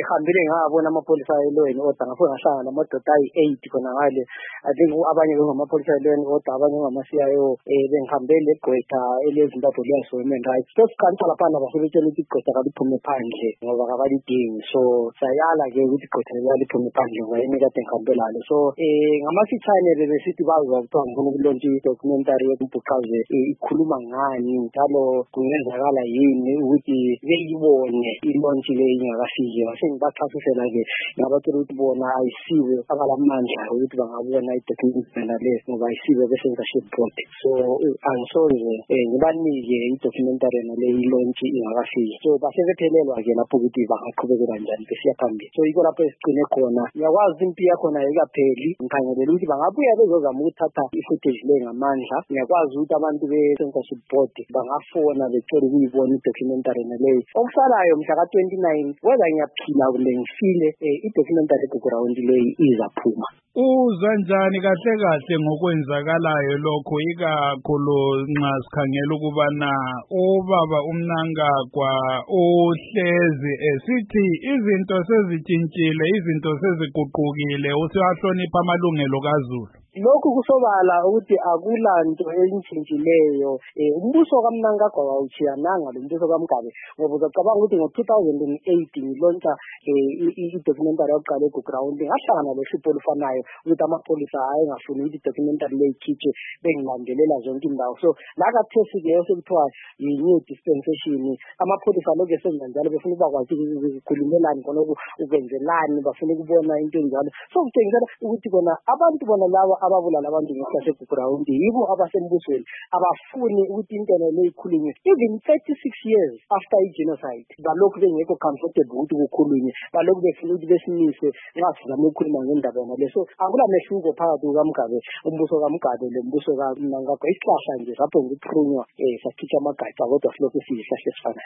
ngihambile ngabona amapholisa elweni kodwa ngafike ngahlangana namadoda ayi-8 khona ngale. I think abanye bengamapholisa elweni kodwa abanye ngama-CIO bengihambe legqwetha eleZimbabwe Human Rights. Sesikhanisa laphana basebetshela ukuthi igqwetha kaliphume phandle ngoba kabalidingi. So sayala-ke ukuthi igqwetha liphume phandle ngoba yini kade ngihambe lalo. So ngamafitshane besithi bazwa kuthiwa ngifuna ukulontsha i-documentary yokubuqaze ikhuluma ngani njalo kungenzakala yini ukuthi beyibone ilontshi le ingakafiki. Basengibachasisela-ke ngabatshela ukuthi bona ayisiwe abalamandla ukuthi bangabona i-documentary le ngoba ayisiwe besenza shipboard. So angisoze ngibanike i-documentary le ilontshi ingakafiki. So basebephelelwa-ke lapho ukuthi bangaqhubekela njani besiya phambili. So yiko lapho esigcine khona. Ngiyakwazi impi yakhona ayikapheli. Ngikhangelela ukuthi bangabuya bezozama ukuthatha i-footage le ngamandla. Ngiyakwazi ukuthi abantu be-censorship board bangafona becela ukuyibona i-documentary le. Okusalayo mhla ka-29 whether ngiyaphila kule ngifile i-documentary ku-ground le izaphuma. Uzwa njani kahle kahle ngokwenzakalayo lokho ikakhulu nxa sikhangela ukubana ubaba uMnangagwa uhlezi esithi izinto sezitshintshile, izinto seziguqukile, usewahlonipha amalungelo kaZulu? Lokhu kusobala ukuthi akulanto entshintshileyo. Umbuso kaMnangagwa awuchiyananga lo mbuso kaMgabe ngoba uzacabanga ukuthi ngo-2008 ngilontsha i-documentary yokuqala ku-ground ngahlangana lesipho olufanayo ukuthi amapholisa ayengafuni ukuthi i-documentary le ikhitshwe bengilandelela zonke indawo. So la kathesi-ke sekuthiwa yi-new dispensation amapholisa lokhu esenza njalo befuna ukubakwazi ukukhulumelani khona ukwenzelani bafuna ukubona into enjalo. So kutshengisela ukuthi kona abantu bona laba ababulala abantu ngesikhathi ku-ground yibo abasembusweni abafuni ukuthi into le ikhulunywe even 36 years after i-genocide balokhu bengekho comfortable ukuthi kukhulunywe balokhu befuna ukuthi besimise nxa sizama ukukhuluma ngendaba yona le. So akulamehluko phakathi kukaMgabe umbuso kaMgabe lombuso kaMnangagwa. Isihlahla nje sapho ngikuphunywa sakhitsha amagatsha kodwa silokhu siyisihlahla esifanayo.